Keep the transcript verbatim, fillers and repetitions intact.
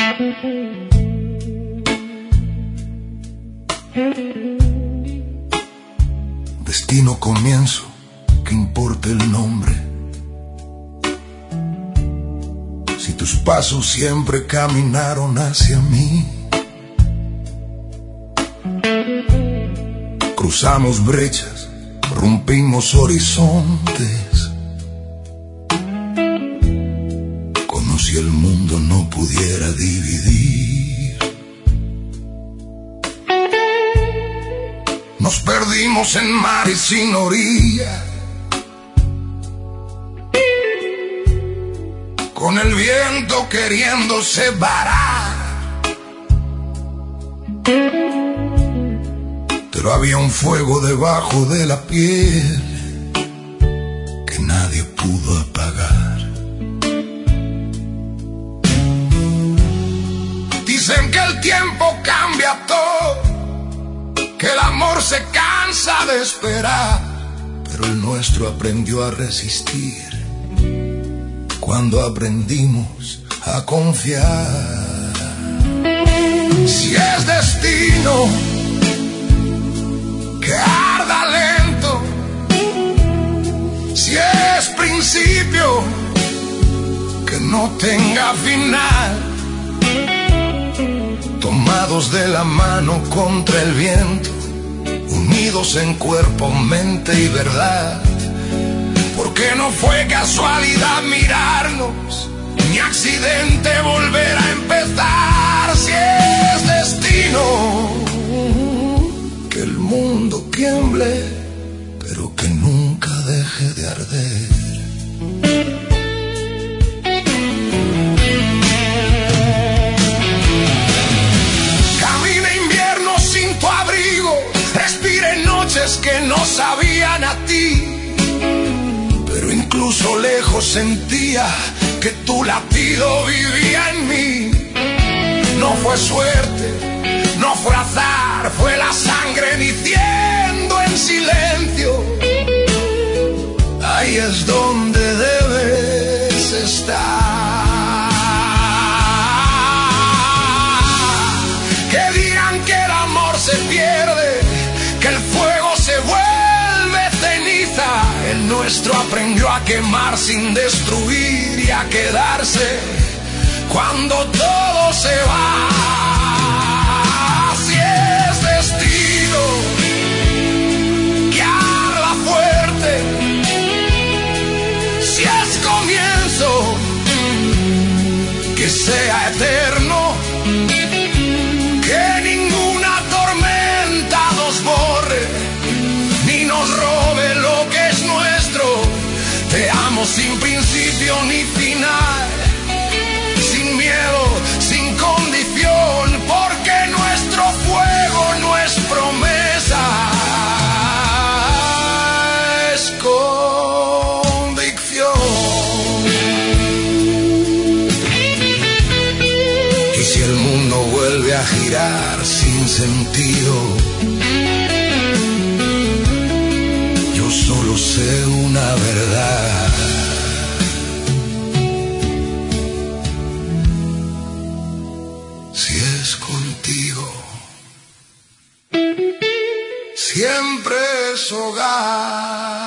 Destino, comienzo, ¿qué importa el nombre? Si tus pasos siempre caminaron hacia mí. Cruzamos brechas, rompimos horizontes. Como si el mundo no pudiera dividir. Nos perdimos en mares sin orilla, con el viento queriendo separar. Pero había un fuego debajo de la piel que nadie pudo apagar. Dicen que el tiempo cambia todo, que el amor se cansa de esperar, pero el nuestro aprendió a resistir cuando aprendimos a confiar. Si es destino, que arda lento. Si es principio, que no tenga final. Tomados de la mano contra el viento, unidos en cuerpo, mente y verdad. Porque no fue casualidad mirarnos, ni accidente volver a empezar. Si es destino, que el mundo tiemble, pero que nunca deje de arder. Que no sabían a ti, pero incluso lejos sentía que tu latido vivía en mí. No fue suerte, no fue azar, fue la sangre diciendo en silencio: ahí es donde debes estar. Que digan que el amor se pierde, que el fuego se vuelve ceniza. El nuestro aprendió a quemar sin destruir y a quedarse cuando todo se va. Si es destino, que arda fuerte. Si es comienzo, que sea eterno. Que ninguna tormenta nos borre, ni nos robe lo que es nuestro. Te amo sin principio ni final, sin miedo, sin condición, porque nuestro fuego no es promesa, es convicción. Y si el mundo vuelve a girar sin sentido, solo sé una verdad: si es contigo, siempre es hogar.